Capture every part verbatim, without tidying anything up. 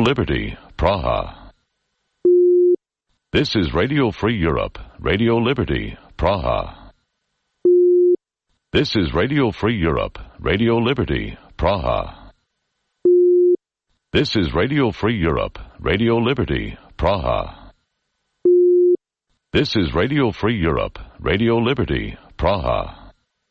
Liberty, Praha. This is Radio Free Europe, Radio Liberty, Praha. This is Radio Free Europe, Radio Liberty, Praha. This is Radio Free Europe, Radio Liberty, Praha. This is Radio Free Europe, Radio Liberty, Praha.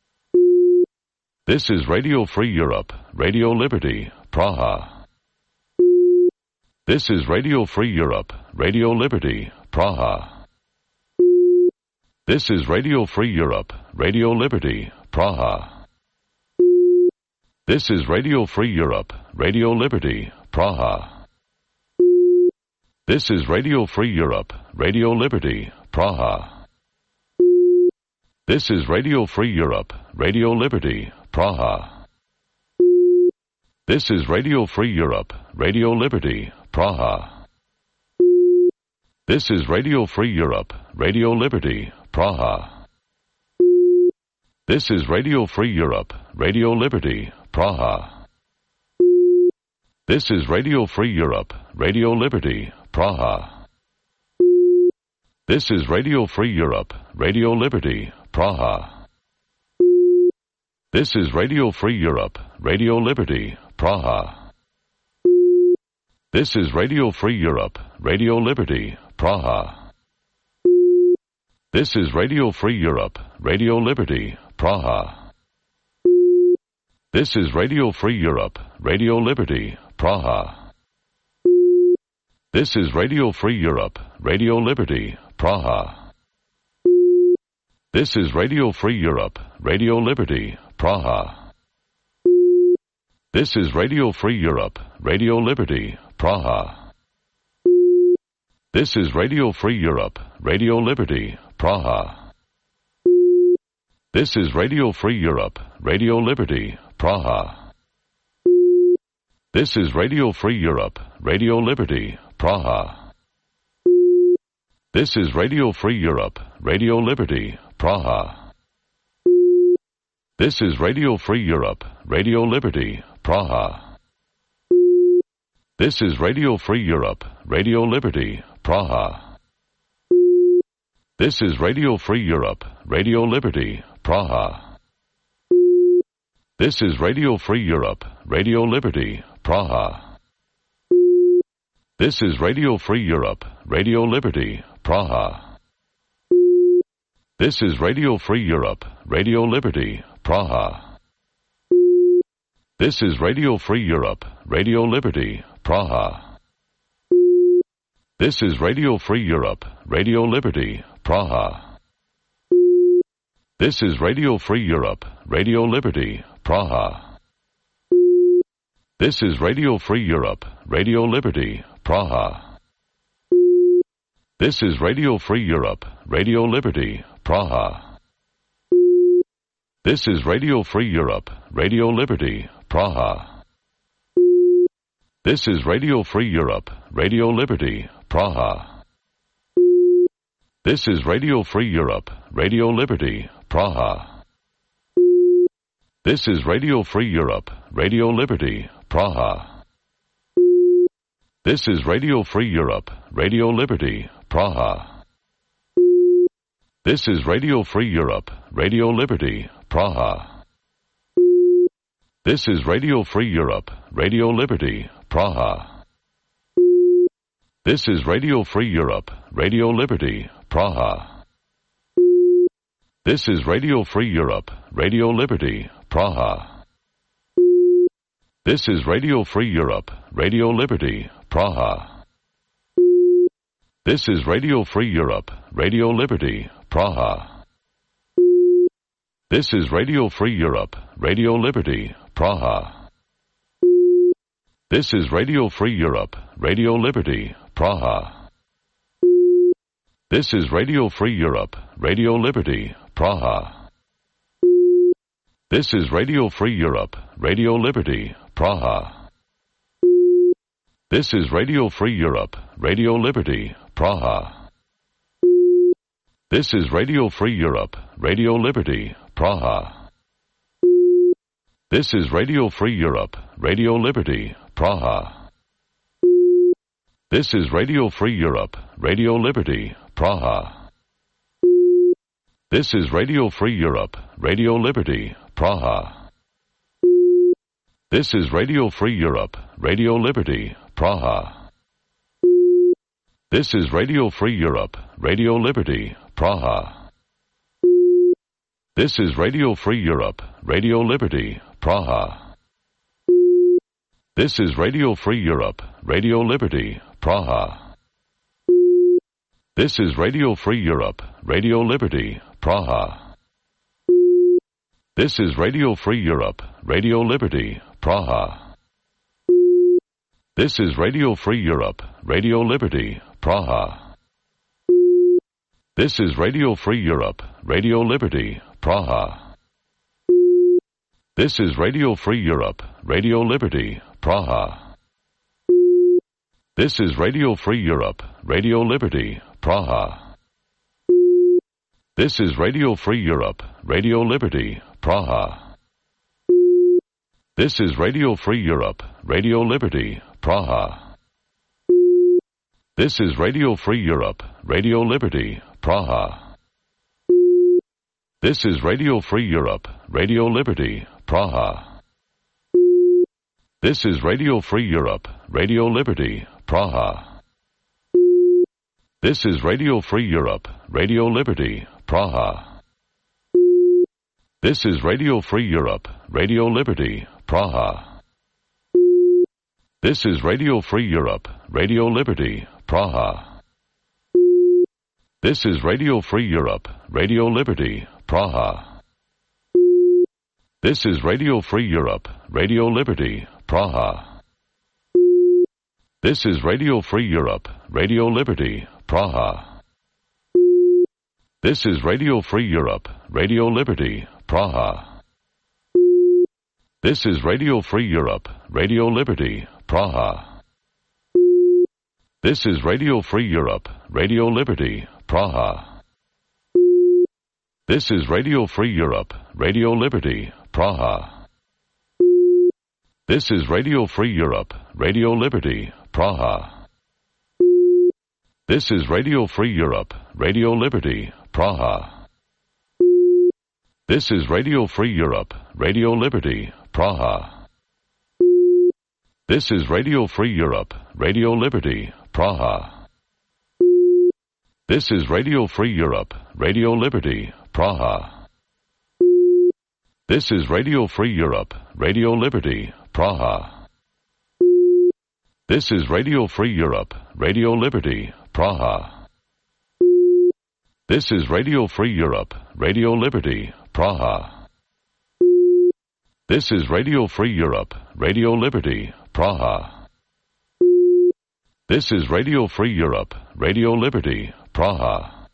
This is Radio Free Europe, Radio Liberty, Praha. This is Radio Free Europe, Radio Liberty, Praha. This is Radio Free Europe, Radio Liberty, Praha. This is Radio Free Europe, Radio Liberty, Praha. This is Radio Free Europe, Radio Liberty, Praha. This is Radio Free Europe, Radio Liberty, Praha. This is Radio Free Europe, Radio Liberty, Praha. This is Radio Free Europe, Radio Liberty, Praha. This is Radio Free Europe, Radio Liberty, Praha. This is Radio Free Europe, Radio Liberty, Praha. This is Radio Free Europe, Radio Liberty, Praha. This is Radio Free Europe, Radio Liberty, Praha. This is Radio Free Europe, Radio Liberty, Praha. This is Radio Free Europe, Radio Liberty, Praha. This is Radio Free Europe, Radio Liberty, Praha. This is Radio Free Europe, Radio Liberty, Praha. This is Radio Free Europe, Radio Liberty, Praha. This is Radio Free Europe, Radio Liberty, Praha. This is Radio Free Europe, Radio Liberty, Praha. This is Radio Free Europe, Radio Liberty, Praha. This is Radio Free Europe, Radio Liberty, Praha. This is Radio Free Europe, Radio Liberty, Praha. This is Radio Free Europe, Radio Liberty, Praha. This is Radio Free Europe, Radio Liberty, Praha. This is Radio Free Europe, Radio Liberty, Praha. This is Radio Free Europe, Radio Liberty, Praha. This is Radio Free Europe, Radio Liberty, Praha. This is Radio Free Europe, Radio Liberty, Praha. This is Radio Free Europe, Radio Liberty, Praha. This is Radio Free Europe, Radio Liberty, Praha. This is Radio Free Europe, Radio Liberty, Praha. This is Radio Free Europe, Radio Liberty, Praha. This is Radio Free Europe, Radio Liberty, Praha. This is Radio Free Europe, Radio Liberty, Praha. This is Radio Free Europe, Radio Liberty, Praha. This is Radio Free Europe, Radio Liberty, Praha. This is Radio Free Europe, Radio Liberty, Praha. This is Radio Free Europe, Radio Liberty, Praha. This is Radio Free Europe, Radio Liberty, Praha. This is Radio Free Europe, Radio Liberty, Praha. This is Radio Free Europe, Radio Liberty, Praha. This is Radio Free Europe, Radio Liberty, Praha. This is Radio Free Europe, Radio Liberty, Praha. This is Radio Free Europe, Radio Liberty, Praha. This is Radio Free Europe, Radio Liberty, Praha. This is Radio Free Europe, Radio Liberty, Praha. This is Radio Free Europe, Radio Liberty, Praha. This is Radio Free Europe, Radio Liberty, Praha. This is Radio Free Europe, Radio Liberty, Praha. This is Radio Free Europe, Radio Liberty, Praha. This is Radio Free Europe, Radio Liberty, Praha. This is Radio Free Europe, Radio Liberty, Praha. This is Radio Free Europe, Radio Liberty, Praha. This is Radio Free Europe, Radio Liberty, Praha. This is Radio Free Europe, Radio Liberty, Praha. This is Radio Free Europe, Radio Liberty, Praha. This is Radio Free Europe, Radio Liberty, Praha. This is Radio Free Europe, Radio Liberty, Praha. This is Radio Free Europe, Radio Liberty, Praha. This is Radio Free Europe, Radio Liberty, Praha. This is Radio Free Europe, Radio Liberty, Praha. This is Radio Free Europe, Radio Liberty, Praha. This is Radio Free Europe, Radio Liberty, Praha. This is Radio Free Europe, Radio Liberty, Praha. This is Radio Free Europe, Radio Liberty, Praha. This is Radio Free Europe, Radio Liberty, Praha. This is Radio Free Europe, Radio Liberty, Praha. This is Radio Free Europe, Radio Liberty, Praha. This is Radio Free Europe, Radio Liberty, Praha. This is Radio Free Europe, Radio Liberty, Praha. This is Radio Free Europe, Radio Liberty, Praha. This is Radio Free Europe, Radio Liberty, Praha. This is Radio Free Europe, Radio Liberty, Praha. This is Radio Free Europe, Radio Liberty, Praha. This is Radio Free Europe, Radio Liberty, Praha. This is Radio Free Europe, Radio Liberty, Praha. This is Radio Free Europe, Radio Liberty, Praha. This is Radio Free Europe, Radio Liberty, Praha. This is Radio Free Europe, Radio Liberty, Praha. This is Radio Free Europe, Radio Liberty, Praha. This is Radio Free Europe, Radio Liberty, Praha. This is Radio Free Europe, Radio Liberty, Praha. This is Radio Free Europe, Radio Liberty, Praha. This is Radio Free Europe, Radio Liberty, Praha. This is Radio Free Europe, Radio Liberty, Praha. This is Radio Free Europe, Radio Liberty, Praha. This is Radio Free Europe, Radio Liberty, Praha. This is Radio Free Europe, Radio Liberty, Praha.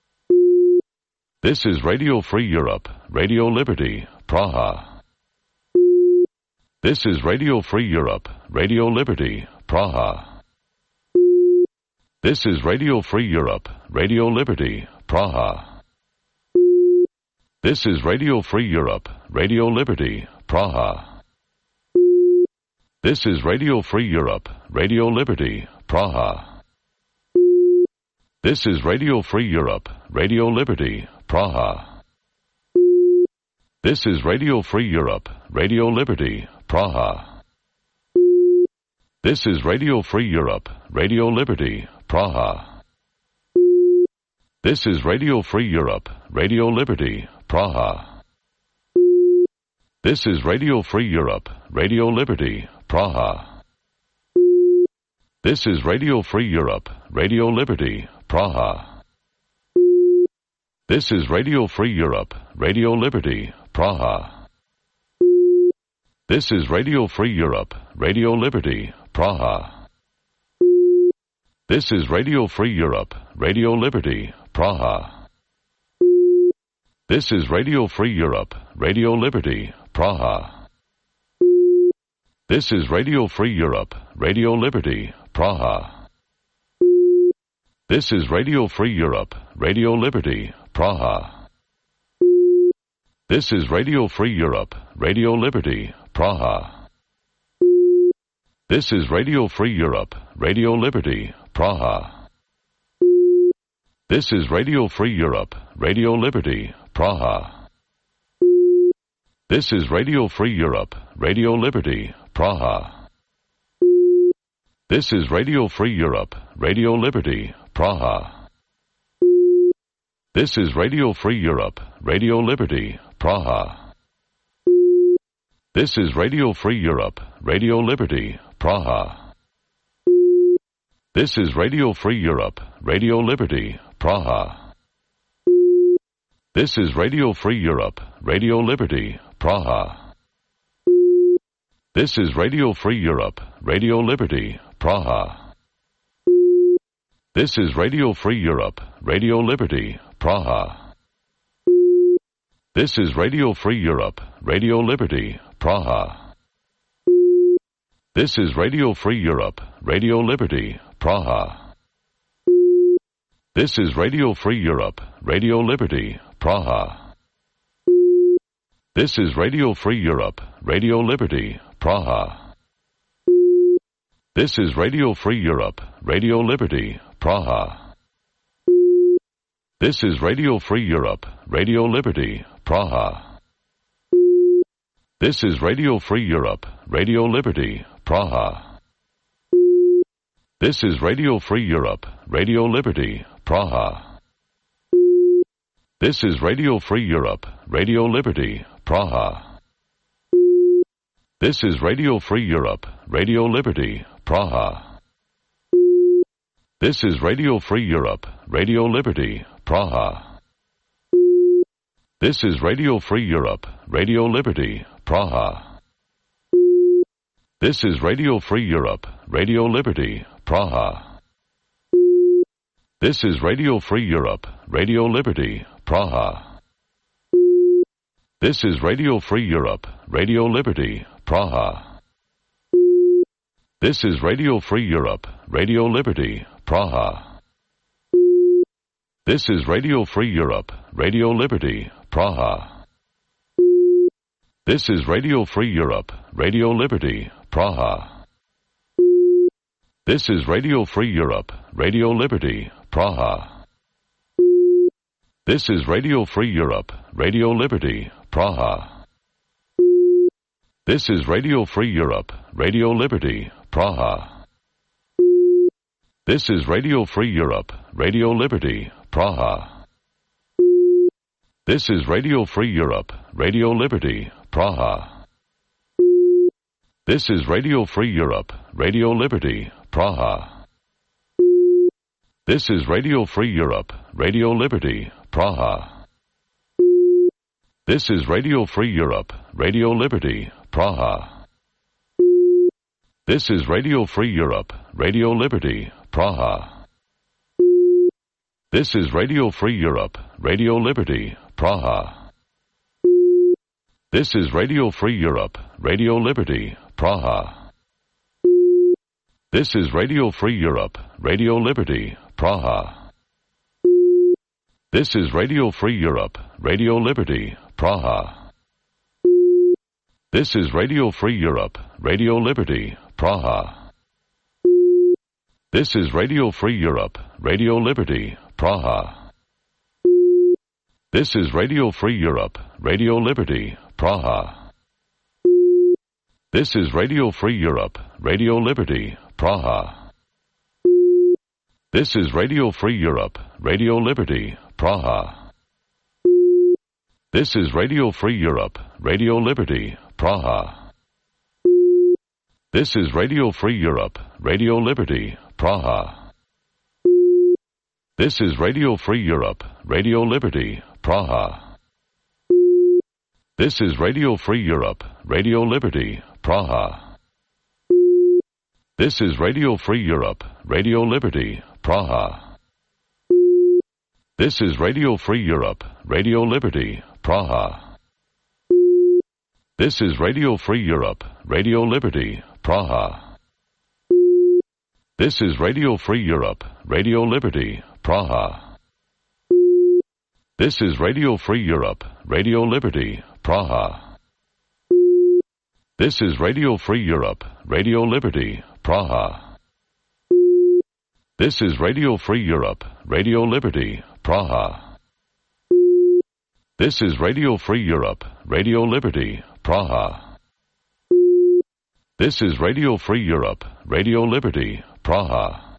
This is Radio Free Europe, Radio Liberty, Praha. This is Radio Free Europe, Radio Liberty, Praha. This is Radio Free Europe, Radio Liberty, Praha. This is Radio Free Europe, Radio Liberty, Praha. This is Radio Free Europe, Radio Liberty, Praha. This is Radio Free Europe, Radio Liberty, Praha. This is Radio Free Europe, Radio Liberty, Praha. This is Radio Free Europe, Radio Liberty, Praha. This is Radio Free Europe, Radio Liberty, Praha. This is Radio Free Europe, Radio Liberty, Praha. This is Radio Free Europe, Radio Liberty, Praha. This is Radio Free Europe, Radio Liberty, Praha. This is Radio Free Europe, Radio Liberty, Praha. This is Radio Free Europe, Radio Liberty, Praha. This is Radio Free Europe, Radio Liberty, Praha. This is Radio Free Europe, Radio Liberty, Praha. This is Radio Free Europe, Radio Liberty, Praha. This is Radio Free Europe, Radio Liberty, Praha. This is Radio Free Europe, Radio Liberty, Praha. This is Radio Free Europe, Radio Liberty, Praha. This is Radio Free Europe, Radio Liberty, Praha. This is Radio Free Europe, Radio Liberty, Praha. This is Radio Free Europe, Radio Liberty, Praha. This is Radio Free Europe, Radio Liberty, Praha. This is Radio Free Europe, Radio Liberty, Praha. This is Radio Free Europe, Radio Liberty, Praha. This is Radio Free Europe, Radio Liberty, Praha. This is Radio Free Europe, Radio Liberty, Praha. This is Radio Free Europe, Radio Liberty, Praha. This is Radio Free Europe, Radio Liberty, Praha. This is Radio Free Europe, Radio Liberty, Praha. This is Radio Free Europe, Radio Liberty, Praha. This is Radio Free Europe, Radio Liberty, Praha. This is Radio Free Europe, Radio Liberty, Praha. This is Radio Free Europe, Radio Liberty, Praha. This is Radio Free Europe, Radio Liberty, Praha. This is Radio Free Europe, Radio Liberty, Praha. This is Radio Free Europe, Radio Liberty, Praha. This is Radio Free Europe, Radio Liberty, Praha. This is Radio Free Europe, Radio Liberty, Praha. This is Radio Free Europe, Radio Liberty, Praha. This is Radio Free Europe, Radio Liberty, Praha. This is Radio Free Europe, Radio Liberty, Praha. This is Radio Free Europe, Radio Liberty, Praha. This is Radio Free Europe, Radio Liberty, Praha. This is Radio Free Europe, Radio Liberty, Praha. This is Radio Free Europe, Radio Liberty, Praha. This is Radio Free Europe, Radio Liberty, Praha. This is Radio Free Europe, Radio Liberty, Praha. This is Radio Free Europe, Radio Liberty, Praha. This is Radio Free Europe, Radio Liberty, Praha. This is Radio Free Europe, Radio Liberty, Praha. This is Radio Free Europe, Radio Liberty, Praha. This is Radio Free Europe, Radio Liberty, Praha. This is Radio Free Europe, Radio Liberty, Praha. This is Radio Free Europe, Radio Liberty, Praha. This is Radio Free Europe, Radio Liberty, Praha. This is Radio Free Europe, Radio Liberty, Praha. This is Radio Free Europe, Radio Liberty, Praha. This is Radio Free Europe, Radio Liberty, Praha. This is Radio Free Europe, Radio Liberty, Praha. This is Radio Free Europe, Radio Liberty, Praha. This is Radio Free Europe, Radio Liberty, Praha. This is Radio Free Europe, Radio Liberty, Praha. This is Radio Free Europe, Radio Liberty, Praha. This is Radio Free Europe, Radio Liberty, Praha. This is Radio Free Europe, Radio Liberty, Praha. This is Radio Free Europe, Radio Liberty, Praha. This is Radio Free Europe, Radio Liberty, Praha. This is Radio Free Europe, Radio Liberty, Praha. This is Radio Free Europe, Radio Liberty, Praha. This is Radio Free Europe, Radio Liberty, Praha. This is Radio Free Europe, Radio Liberty, Praha. This is Radio Free Europe, Radio Liberty, Praha. This is Radio Free Europe, Radio Liberty, Praha. This is Radio Free Europe, Radio Liberty, Praha. This is Radio Free Europe, Radio Liberty, Praha.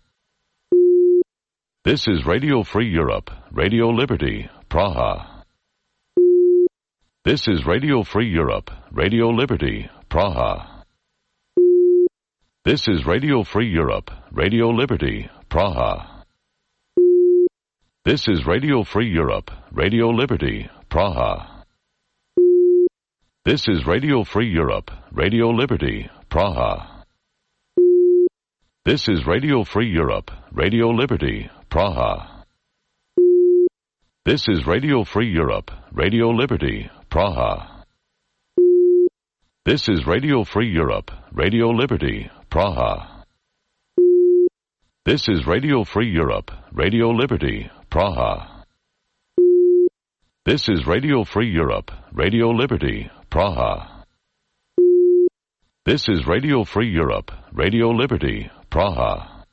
This is Radio Free Europe, Radio Liberty, Praha. This is Radio Free Europe, Radio Liberty, Praha. This is Radio Free Europe, Radio Liberty, Praha. This is Radio Free Europe, Radio Liberty, Praha. This is Radio Free Europe, Radio Liberty, Praha. This is Radio Free Europe, Radio Liberty, Praha. This is Radio Free Europe, Radio Liberty, Praha. This is Radio Free Europe, Radio Liberty, Praha. This is Radio Free Europe, Radio Liberty, Praha. This is Radio Free Europe, Radio Liberty, Praha. This is Radio Free Europe, Radio Liberty, Praha.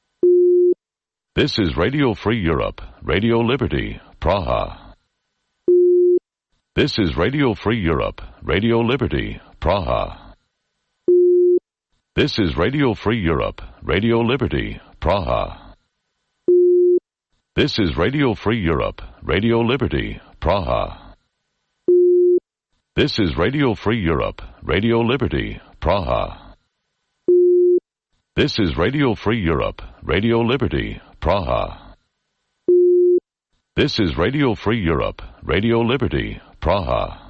This is Radio Free Europe, Radio Liberty, Praha. This is Radio Free Europe, Radio Liberty, Praha. This is Radio Free Europe, Radio Liberty, Praha. This is Radio Free Europe, Radio Liberty, Praha. This is Radio Free Europe, Radio Liberty, Praha. This is Radio Free Europe, Radio Liberty, Praha. This is Radio Free Europe, Radio Liberty, Praha.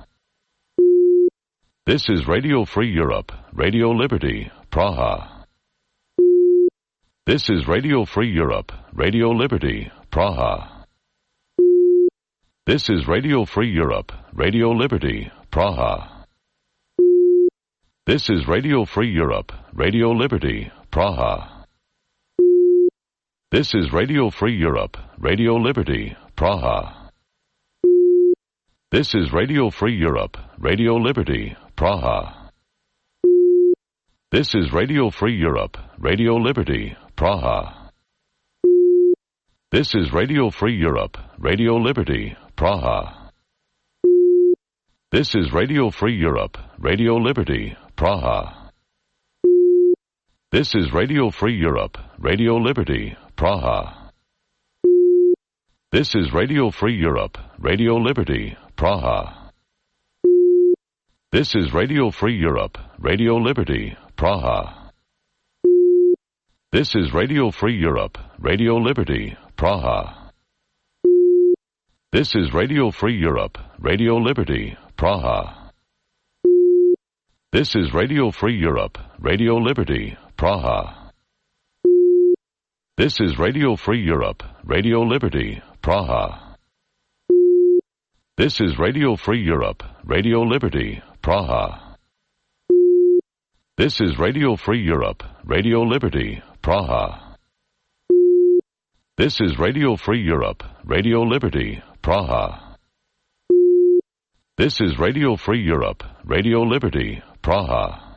This is Radio Free Europe, Radio Liberty, Praha. This is Radio Free Europe, Radio Liberty, Praha. This is Radio Free Europe, Radio Liberty, Praha. This is Radio Free Europe, Radio Liberty, Praha. This is Radio Free Europe, Radio Liberty, Praha. This is Radio Free Europe, Radio Liberty, Praha. This is Radio Free Europe, Radio Liberty, Praha. This is Radio Free Europe, Radio Liberty, Praha. This is Radio Free Europe, Radio Liberty, Praha. This is Radio Free Europe, Radio Liberty, Praha. This is Radio Free Europe, Radio Liberty, Praha. This is Radio Free Europe, Radio Liberty, Praha. This is Radio Free Europe, Radio Liberty, Praha. This is Radio Free Europe, Radio Liberty, Praha. This is Radio Free Europe, Radio Liberty, Praha. This is Radio Free Europe, Radio Liberty, Praha. This is Radio Free Europe, Radio Liberty, Praha. This is Radio Free Europe, Radio Liberty, Praha. This is Radio Free Europe, Radio Liberty, Praha. This is Radio Free Europe, Radio Liberty, Praha.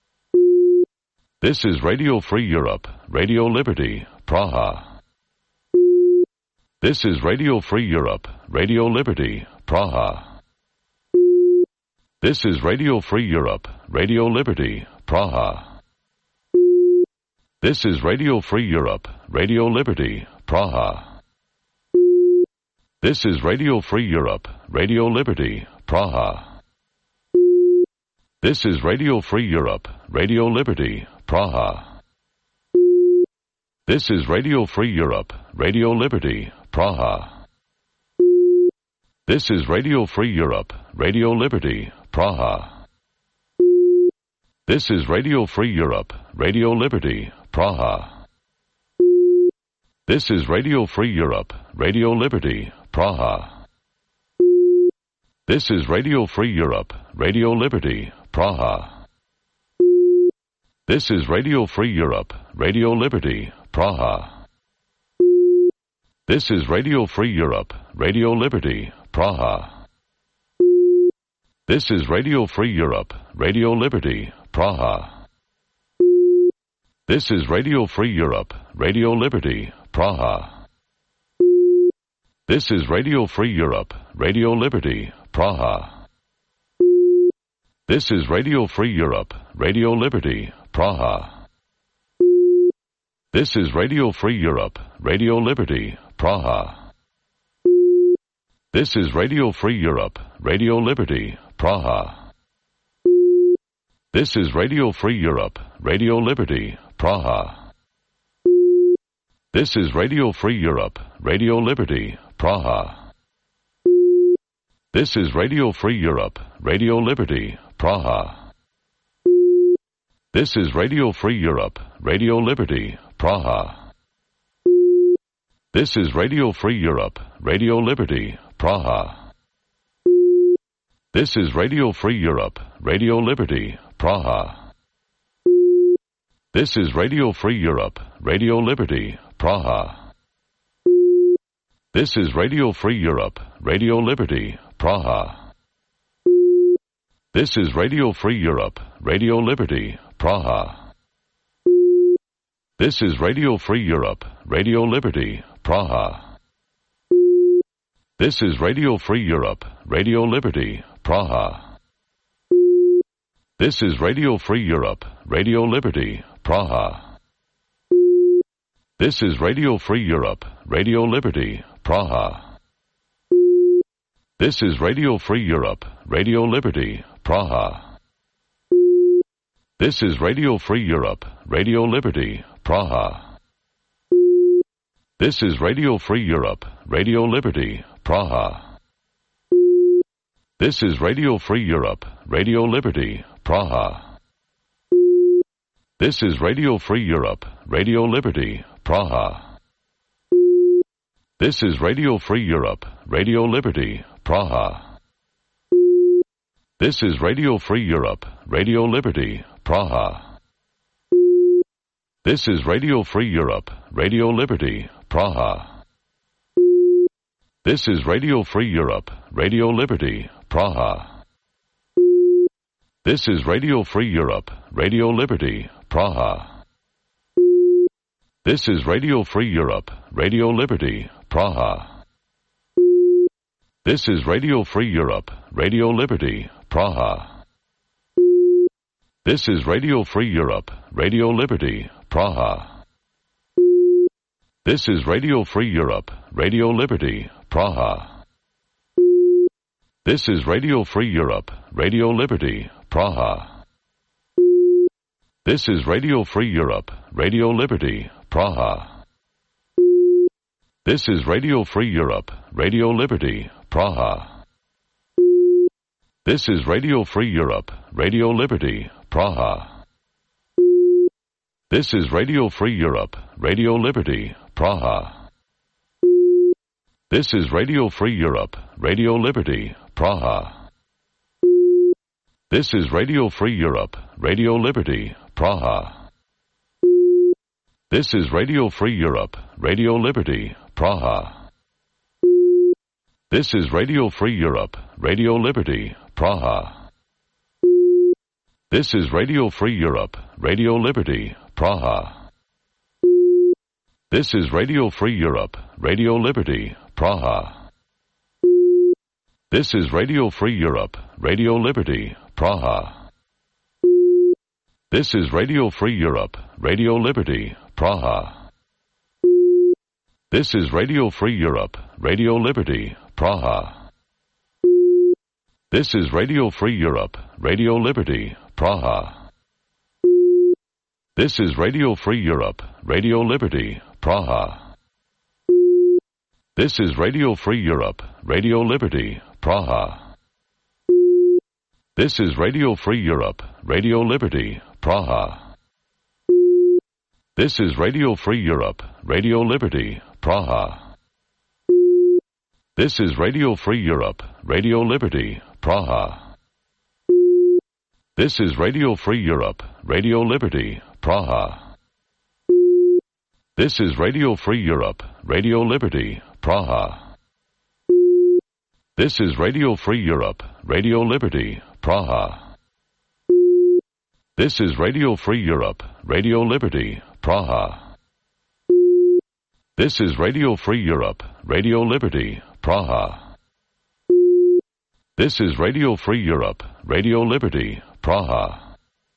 This is Radio Free Europe, Radio Liberty, Praha. This is Radio Free Europe, Radio Liberty, Praha. This is Radio Free Europe, Radio Liberty, Praha. This is Radio Free Europe, Radio Liberty, Praha. This is Radio Free Europe, Radio Liberty, Praha. This is Radio Free Europe, Radio Liberty, Praha. This is Radio Free Europe, Radio Liberty, Praha. This is Radio Free Europe, Radio Liberty, Praha. This is Radio Free Europe, Radio Liberty, Praha. This is Radio Free Europe, Radio Liberty, Praha. This is Radio Free Europe, Radio Liberty, Praha. This is Radio Free Europe, Radio Liberty, Praha. This is Radio Free Europe, Radio Liberty, Praha. This is Radio Free Europe, Radio Liberty, Praha. This is Radio Free Europe, Radio Liberty, Praha. This is Radio Free Europe, Radio Liberty, Praha. This is Radio Free Europe, Radio Liberty, Praha. This is Radio Free Europe, Radio Liberty, Praha. This is Radio Free Europe, Radio Liberty, Praha. This is Radio Free Europe, Radio Liberty, Praha. This is Radio Free Europe, Radio Liberty, Praha. This is Radio Free Europe, Radio Liberty, Praha. This is Radio Free Europe, Radio Liberty, Praha. This is Radio Free Europe, Radio Liberty, Praha. This is Radio Free Europe, Radio Liberty, Praha. This is Radio Free Europe, Radio Liberty, Praha. This is Radio Free Europe, Radio Liberty, Praha. This is Radio Free Europe, Radio Liberty, Praha. This is Radio Free Europe, Radio Liberty, Praha. This is Radio Free Europe, Radio Liberty, Praha. This is Radio Free Europe, Radio Liberty, Praha. This is Radio Free Europe, Radio Liberty, Praha. This is Radio Free Europe, Radio Liberty, Praha. This is Radio Free Europe, Radio Liberty, Praha. This is Radio Free Europe, Radio Liberty, Praha. This is Radio Free Europe, Radio Liberty, Praha. This is Radio Free Europe, Radio Liberty, Praha. This is Radio Free Europe, Radio Liberty, Praha. This is Radio Free Europe, Radio Liberty, Praha. This is Radio Free Europe, Radio Liberty, Praha. This is Radio Free Europe, Radio Liberty, Praha. This is Radio Free Europe, Radio Liberty, Praha. This is Radio Free Europe, Radio Liberty, Praha. This is Radio Free Europe, Radio Liberty, Praha. This is Radio Free Europe, Radio Liberty, Praha. This is Radio Free Europe, Radio Liberty, Praha. This is Radio Free Europe, Radio Liberty, Praha. This is Radio Free Europe, Radio Liberty, Praha. This is Radio Free Europe, Radio Liberty, Praha. This is Radio Free Europe, Radio Liberty, Praha. This is Radio Free Europe, Radio Liberty, Praha. This is Radio Free Europe, Radio Liberty, Praha. This is Radio Free Europe, Radio Liberty, Praha. This is Radio Free Europe, Radio Liberty, Praha. This is Radio Free Europe, Radio Liberty, Praha. This is Radio Free Europe, Radio Liberty, Praha. This is Radio Free Europe, Radio Liberty, Praha. This is Radio Free Europe, Radio Liberty, Praha. This is Radio Free Europe, Radio Liberty, Praha. This is Radio Free Europe, Radio Liberty, Praha. This is Radio Free Europe, Radio Liberty, Praha. This is Radio Free Europe, Radio Liberty, Praha. This is Radio Free Europe, Radio Liberty, Praha. This is Radio Free Europe, Radio Liberty, Praha. This is Radio Free Europe, Radio Liberty, Praha. This is Radio Free Europe, Radio Liberty, Praha. This is Radio Free Europe, Radio Liberty, Praha. This is Radio Free Europe, Radio Liberty, Praha. This is Radio Free Europe, Radio Liberty, Praha. This is Radio Free Europe, Radio Liberty, Praha. This is Radio Free Europe, Radio Liberty, Praha. This is Radio Free Europe, Radio Liberty, Praha.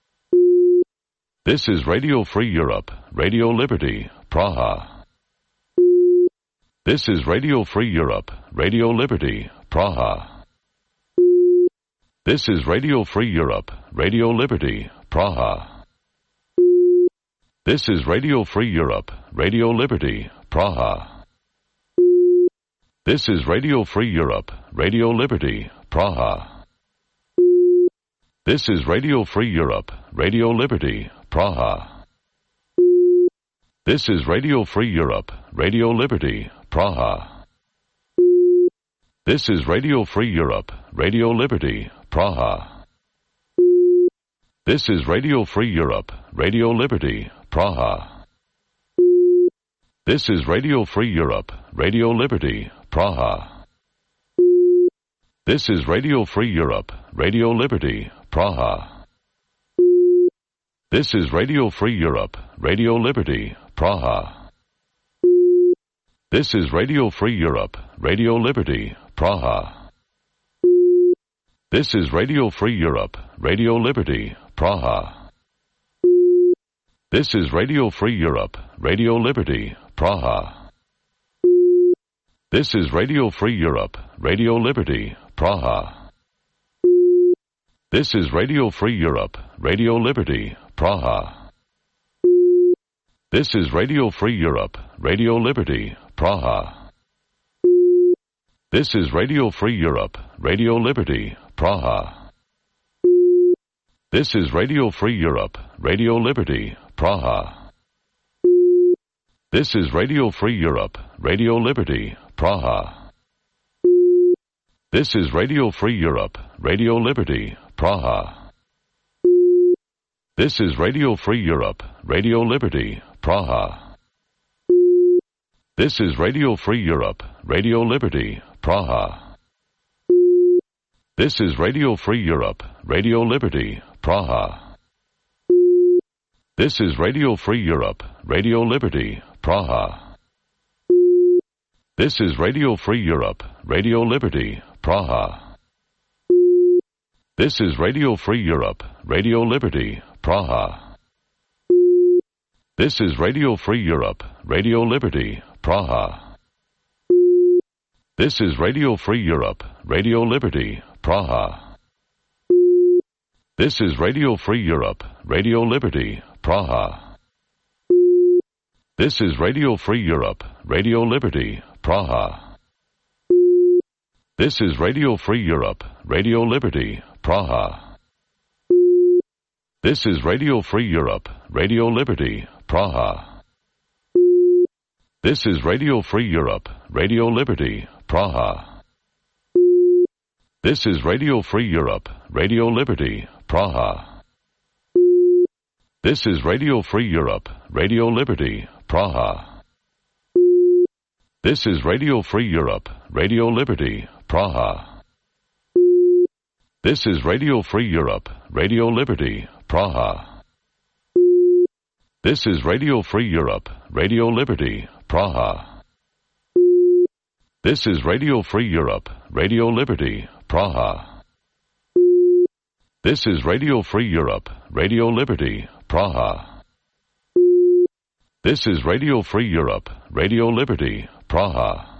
This is Radio Free Europe, Radio Liberty, Praha. This is Radio Free Europe, Radio Liberty, Praha. This is Radio Free Europe, Radio Liberty, Praha. This is Radio Free Europe, Radio Liberty, Praha. This is Radio Free Europe, Radio Liberty, Praha. This is Radio Free Europe, Radio Liberty, Praha. This is Radio Free Europe, Radio Liberty, Praha. This is Radio Free Europe, Radio Liberty, Praha. This is Radio Free Europe, Radio Liberty, Praha. This is Radio Free Europe, Radio Liberty, Praha. This is Radio Free Europe, Radio Liberty, Praha. This is Radio Free Europe, Radio Liberty, Praha. This is Radio Free Europe, Radio Liberty, Praha. This is Radio Free Europe, Radio Liberty, Praha. This is Radio Free Europe, Radio Liberty, Praha. This is Radio Free Europe, Radio Liberty, Praha. This is Radio Free Europe, Radio Liberty, Praha. This is Radio Free Europe, Radio Liberty, Praha. This is Radio Free Europe, Radio Liberty, Praha. This is Radio Free Europe, Radio Liberty, Praha. This is Radio Free Europe, Radio Liberty, Praha. This is Radio Free Europe, Radio Liberty, Praha. This is Radio Free Europe, Radio Liberty, Praha. This is Radio Free Europe, Radio Liberty, Praha. This is Radio Free Europe, Radio Liberty, Praha. This is Radio Free Europe, Radio Liberty, Praha. This is Radio Free Europe, Radio Liberty, Praha. This is Radio Free Europe, Radio Liberty, Praha. This is Radio Free Europe, Radio Liberty, Praha. This is Radio Free Europe, Radio Liberty, Praha. This is Radio Free Europe, Radio Liberty, Praha. This is Radio Free Europe, Radio Liberty, Praha. This is Radio Free Europe, Radio Liberty, Praha. This is Radio Free Europe, Radio Liberty, Praha. This is Radio Free Europe, Radio Liberty, Praha. This is Radio Free Europe, Radio Liberty, Praha. This is Radio Free Europe, Radio Liberty, Praha. This is Radio Free Europe, Radio Liberty, Praha. This is Radio Free Europe, Radio Liberty, Praha. This is Radio Free Europe, Radio Liberty, Praha. This is Radio Free Europe, Radio Liberty, Praha. This is Radio Free Europe, Radio Liberty, Praha. This is Radio Free Europe, Radio Liberty, Praha.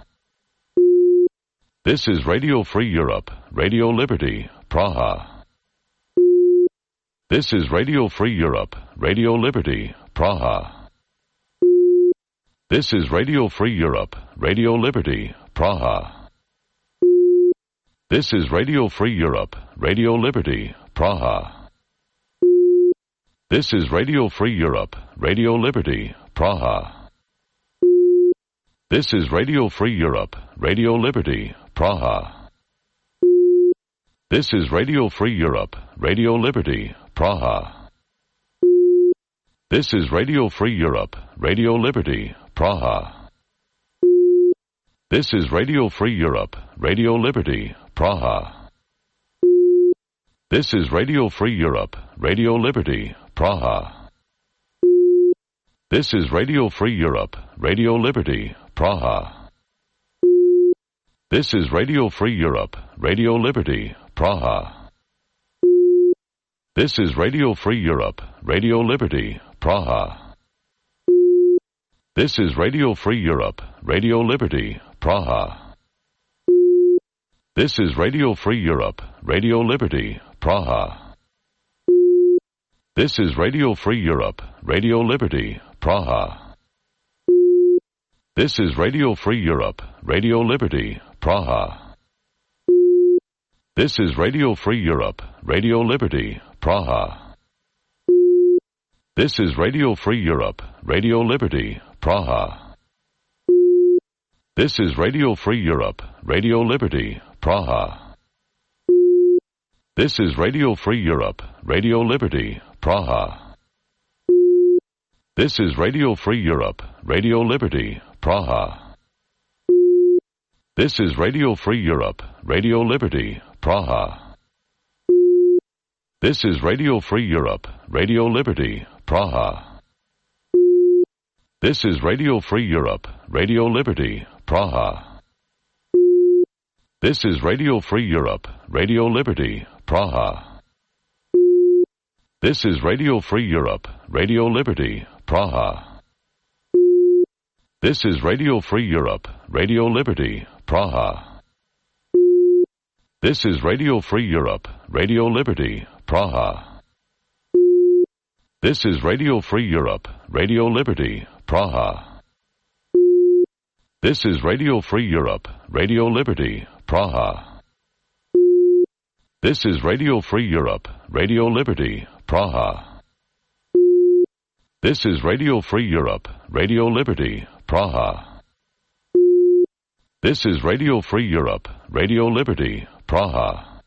This is Radio Free Europe, Radio Liberty, Praha. This is Radio Free Europe, Radio Liberty, Praha. This is Radio Free Europe, Radio Liberty, Praha. This is Radio Free Europe, Radio Liberty, Praha. This is Radio Free Europe, Radio Liberty, Praha. This is Radio Free Europe, Radio Liberty, Praha. This is Radio Free Europe, Radio Liberty, Praha. This is Radio Free Europe, Radio Liberty, Praha. This is Radio Free Europe, Radio Liberty, Praha. This is Radio Free Europe, Radio Liberty, Praha. This is Radio Free Europe, Radio Liberty, Praha. This is Radio Free Europe, Radio Liberty, Praha. This is Radio Free Europe, Radio Liberty, Praha. This is Radio Free Europe, Radio Liberty, Praha. This is Radio Free Europe, Radio Liberty, Praha. This is Radio Free Europe, Radio Liberty, Praha. This is Radio Free Europe, Radio Liberty, Praha. This is Radio Free Europe, Radio Liberty, Praha. This is Radio Free Europe, Radio Liberty, Praha. This is Radio Free Europe, Radio Liberty, Praha. This is Radio Free Europe, Radio Liberty, Praha. This is Radio Free Europe, Radio Liberty, Praha. This is Radio Free Europe, Radio Liberty, Praha. This is Radio Free Europe, Radio Liberty, Praha. This is Radio Free Europe, Radio Liberty, Praha. This is Radio Free Europe, Radio Liberty, Praha. This is Radio Free Europe, Radio Liberty, Praha. This is Radio Free Europe, Radio Liberty, Praha. This is Radio Free Europe, Radio Liberty, Praha. This is Radio Free Europe, Radio Liberty, Praha. This is Radio Free Europe, Radio Liberty, Praha. This is Radio Free Europe, Radio Liberty, Praha. This is Radio Free Europe, Radio Liberty, Praha. This is Radio Free Europe, Radio Liberty, Praha.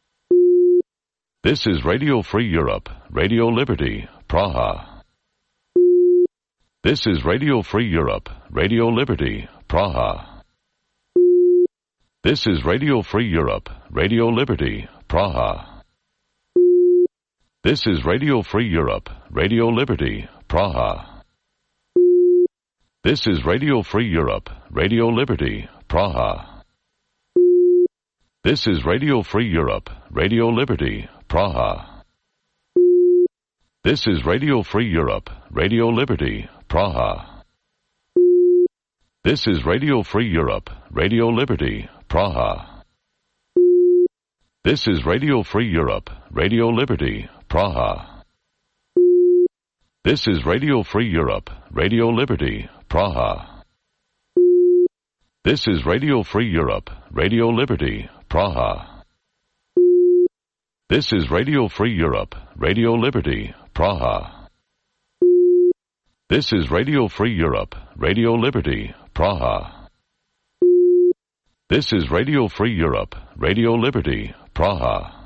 This is Radio Free Europe, Radio Liberty, Praha. This is Radio Free Europe, Radio Liberty, Praha. This is Radio Free Europe, Radio Liberty, Praha. This is Radio Free Europe, Radio Liberty, Praha. This is Radio Free Europe, Radio Liberty, Praha. This is Radio Free Europe, Radio Liberty, Praha. This is Radio Free Europe, Radio Liberty, Praha. This is Radio Free Europe, Radio Liberty, Praha. This is Radio Free Europe, Radio Liberty, Praha. This is Radio Free Europe, Radio Liberty, Praha. This is Radio Free Europe, Radio Liberty, Praha. This is Radio Free Europe, Radio Liberty, Praha. This is Radio Free Europe, Radio Liberty, Praha. This is Radio Free Europe, Radio Liberty, Praha.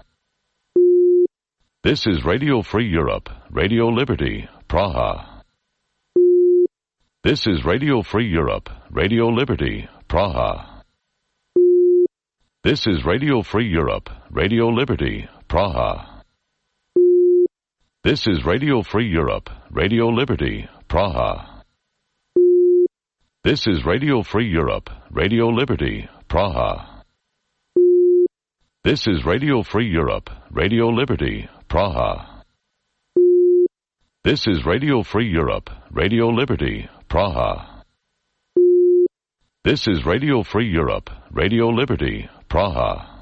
This is Radio Free Europe, Radio Liberty, Praha. This is Radio Free Europe, Radio Liberty, Praha. This is Radio Free Europe, Radio Liberty, Praha. This is Radio Free Europe, Radio Liberty, Praha. This is Radio Free Europe, Radio Liberty, Praha. This is Radio Free Europe, Radio Liberty, Praha. This is Radio Free Europe, Radio Liberty, Praha. This is Radio Free Europe, Radio Liberty, Praha.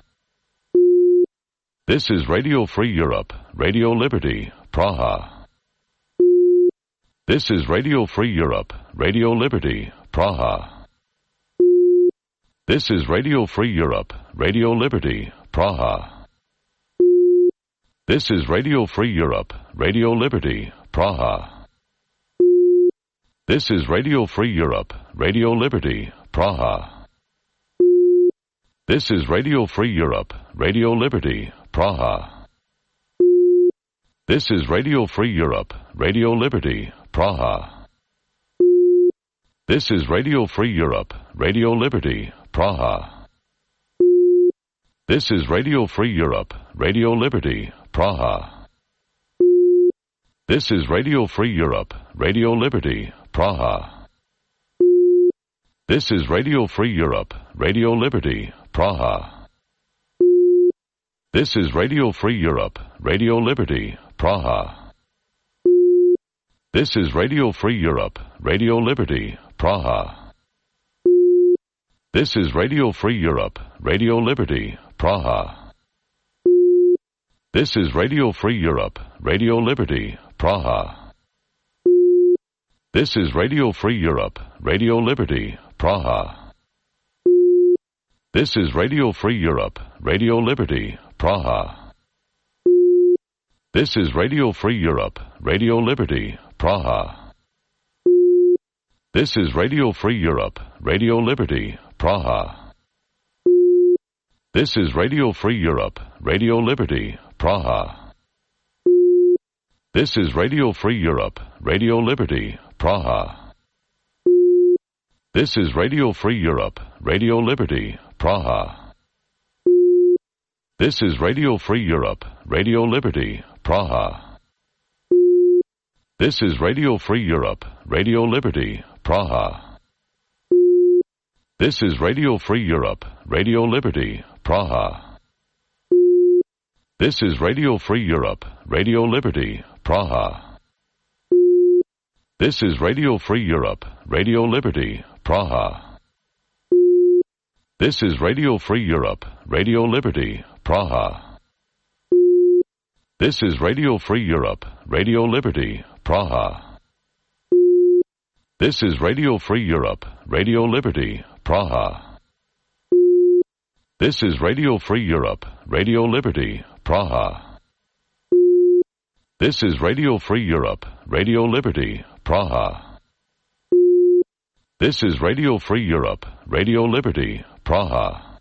This is Radio Free Europe, Radio Liberty, Praha. This is Radio Free Europe, Radio Liberty, Praha. This is Radio Free Europe, Radio Liberty, Praha. This is Radio Free Europe, Radio Liberty, Praha. This is Radio Free Europe, Radio Liberty, Praha. This is Radio Free Europe, Radio Liberty, Praha. This is Radio Free Europe, Radio Liberty, Praha. This is Radio Free Europe, Radio Liberty, Praha. This is Radio Free Europe, Radio Liberty, Praha. This is Radio Free Europe, Radio Liberty, Praha. This is Radio Free Europe, Radio Liberty, Praha. This is Radio Free Europe, Radio Liberty, Praha. This is Radio Free Europe, Radio Liberty, Praha. This is Radio Free Europe, Radio Liberty, Praha. This is Radio Free Europe, Radio Liberty, Praha. This is Radio Free Europe, Radio Liberty, Praha. This is Radio Free Europe, Radio Liberty, Praha. This is Radio Free Europe, Radio Liberty, Praha. This is Radio Free Europe, Radio Liberty, Praha. This is Radio Free Europe, Radio Liberty, Praha. This is Radio Free Europe, Radio Liberty, Praha. This is Radio Free Europe, Radio Liberty, Praha. This is Radio Free Europe, Radio Liberty, Praha. This is Radio Free Europe, Radio Liberty, Praha. This is Radio Free Europe, Radio Liberty, Praha. This is Radio Free Europe, Radio Liberty, Praha. This is Radio Free Europe, Radio Liberty, Praha. This is Radio Free Europe, Radio Liberty, Praha. This is Radio Free Europe, Radio Liberty, Praha. This is Radio Free Europe, Radio Liberty, Praha. This is Radio Free Europe, Radio Liberty, Praha. This is Radio Free Europe, Radio Liberty, Praha. This is Radio Free Europe, Radio Liberty, Praha.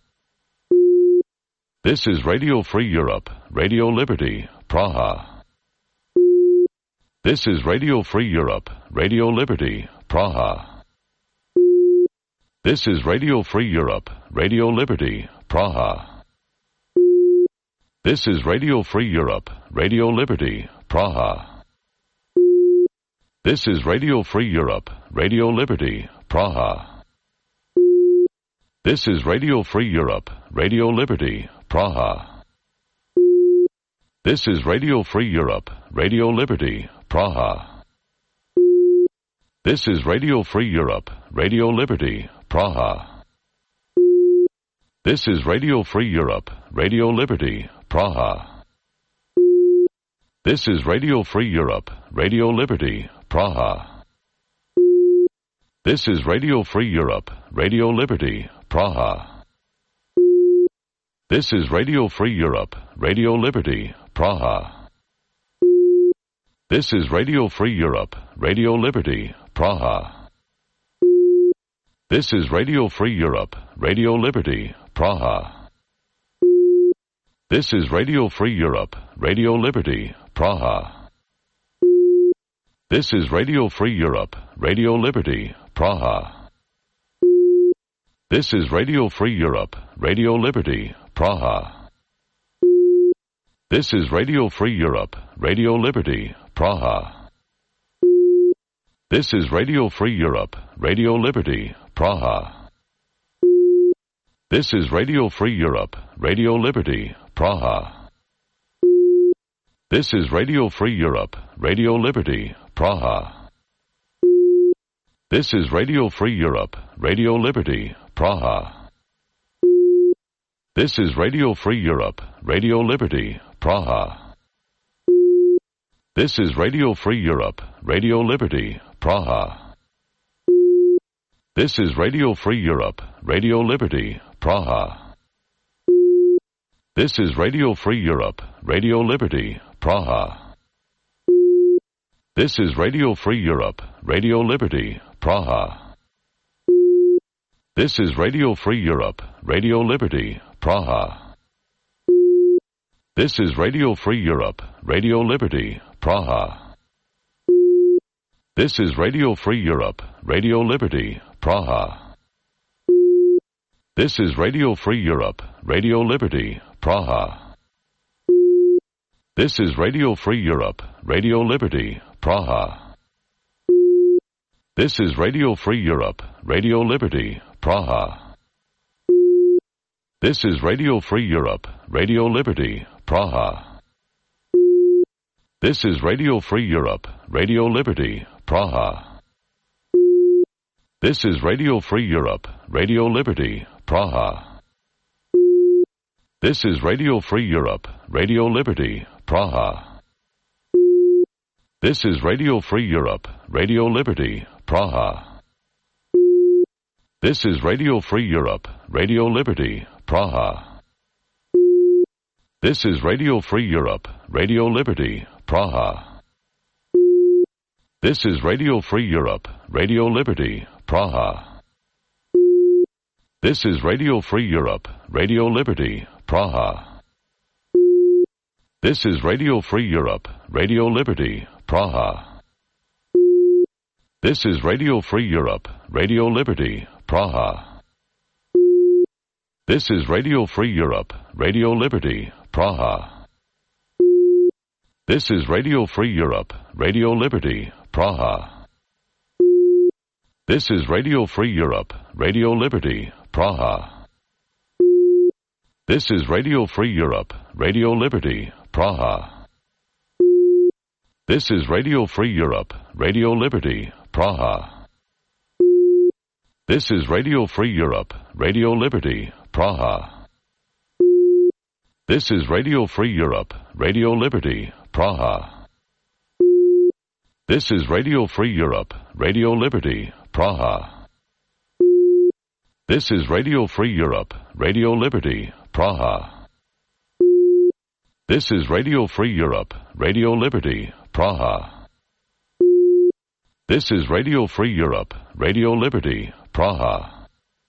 This is Radio Free Europe, Radio Liberty, Praha. This is Radio Free Europe, Radio Liberty, Praha. This is Radio Free Europe, Radio Liberty, Praha. This is Radio Free Europe, Radio Liberty, Praha. This is Radio Free Europe, Radio Liberty, Praha. This is Radio Free Europe, Radio Liberty, Praha. This is Radio Free Europe, Radio Liberty, Praha. This is Radio Free Europe, Radio Liberty, Praha. This is Radio Free Europe, Radio Liberty, Praha. This is Radio Free Europe, Radio Liberty, Praha. This is Radio Free Europe, Radio Liberty, Praha. This is Radio Free Europe, Radio Liberty, Praha. This is Radio Free Europe, Radio Liberty, Praha. This is Radio Free Europe, Radio Liberty, Praha. This is Radio Free Europe, Radio Liberty, Praha. This is Radio Free Europe, Radio Liberty, Praha. This is Radio Free Europe, Radio Liberty, Praha. This is Radio Free Europe, Radio Liberty, Praha. This is Radio Free Europe, Radio Liberty, Praha. This is Radio Free Europe, Radio Liberty, Praha. This is Radio Free Europe, Radio Liberty, Praha. This is Radio Free Europe, Radio Liberty, Praha. This is Radio Free Europe, Radio Liberty, Praha. This is Radio Free Europe, Radio Liberty, Praha. This is Radio Free Europe, Radio Liberty, Praha. This is Radio Free Europe, Radio Liberty, Praha. This is Radio Free Europe, Radio Liberty, Praha. This is Radio Free Europe, Radio Liberty, Praha. This is Radio Free Europe, Radio Liberty, Praha. This is Radio Free Europe, Radio Liberty, Praha. This is Radio Free Europe, Radio Liberty, Praha. This is Radio Free Europe, Radio Liberty, Praha. This is Radio Free Europe, Radio Liberty, Praha. This is Radio Free Europe, Radio Liberty, Praha. This is Radio Free Europe, Radio Liberty, Praha. This is Radio Free Europe, Radio Liberty, Praha. This is Radio Free Europe, Radio Liberty, Praha. This is Radio Free Europe, Radio Liberty, Praha. This is Radio Free Europe, Radio Liberty, Praha. This is Radio Free Europe, Radio Liberty, Praha. This is Radio Free Europe, Radio Liberty, Praha. This is Radio Free Europe, Radio Liberty, Praha. This is Radio Free Europe, Radio Liberty, Praha. This is Radio Free Europe, Radio Liberty, Praha. This is Radio Free Europe, Radio Liberty, Praha. This is Radio Free Europe, Radio Liberty, Praha. This is Radio Free Europe, Radio Liberty, Praha. This is Radio Free Europe, Radio Liberty, Praha. This is Radio Free Europe, Radio Liberty, Praha. This is Radio Free Europe, Radio Liberty, Praha. This is Radio Free Europe, Radio Liberty, Praha. This is Radio Free Europe, Radio Liberty, Praha. This is Radio Free Europe, Radio Liberty, Praha. This is Radio Free Europe, Radio Liberty, Praha. This is Radio Free Europe, Radio Liberty, Praha.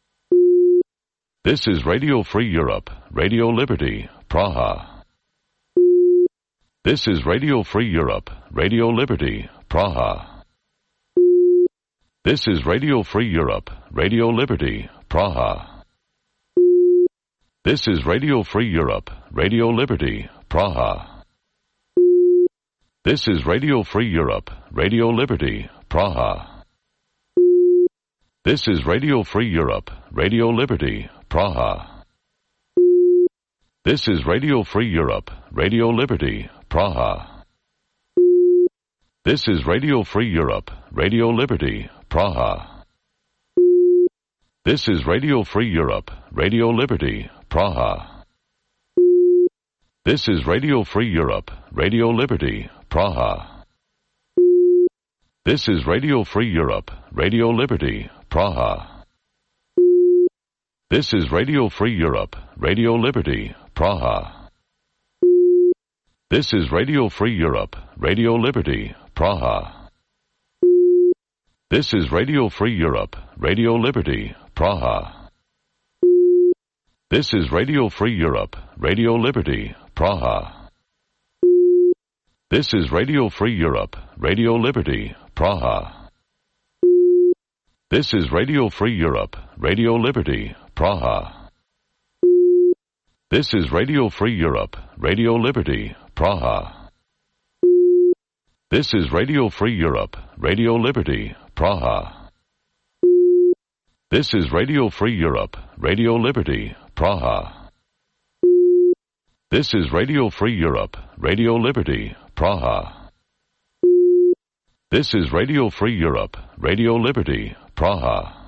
This is Radio Free Europe, Radio Liberty, Praha. This is Radio Free Europe, Radio Liberty, Praha. This is Radio Free Europe, Radio Liberty, Praha. This is Radio Free Europe, Radio Liberty, Praha. This is Radio Free Europe, Radio Liberty, Praha. This is Radio Free Europe, Radio Liberty, Praha. This is Radio Free Europe, Radio Liberty, Praha. This is Radio Free Europe, Radio Liberty, Praha. This is Radio Free Europe, Radio Liberty, Praha. This is Radio Free Europe, Radio Liberty, Praha. This is Radio Free Europe, Radio Liberty, Praha. This is Radio Free Europe, Radio Liberty, Praha. This is Radio Free Europe, Radio Liberty, Praha. This is Radio Free Europe, Radio Liberty, Praha. This is Radio Free Europe, Radio Liberty, Praha. This is Radio Free Europe, Radio Liberty, Praha. This is Radio Free Europe, Radio Liberty, Praha. This is Radio Free Europe, Radio Liberty, Praha. This is Radio Free Europe, Radio Liberty, Praha. This is Radio Free Europe, Radio Liberty, Praha. This is Radio Free Europe, Radio Liberty, Praha. This is Radio Free Europe, Radio Liberty, Praha.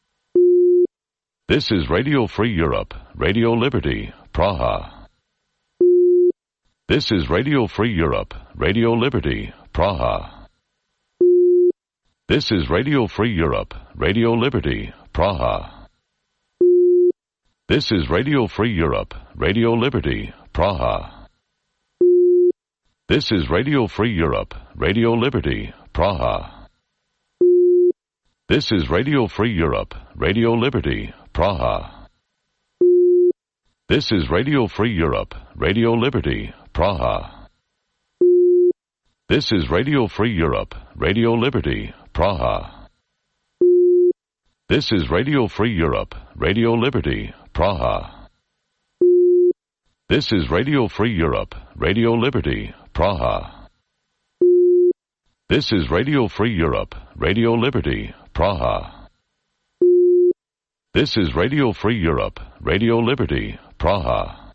This is Radio Free Europe, Radio Liberty, Praha. This is Radio Free Europe, Radio Liberty, Praha. This is Radio Free Europe, Radio Liberty, Praha. This is Radio Free Europe, Radio Liberty, Praha. This is Radio Free Europe, Radio Liberty, Praha. This is Radio Free Europe, Radio Liberty, Praha. This is Radio Free Europe, Radio Liberty, Praha. This is Radio Free Europe, Radio Liberty, Praha. This is Radio Free Europe, Radio Liberty, Praha. This is Radio Free Europe, Radio Liberty, Praha. This is Radio Free Europe, Radio Liberty, Praha. This is Radio Free Europe, Radio Liberty, Praha.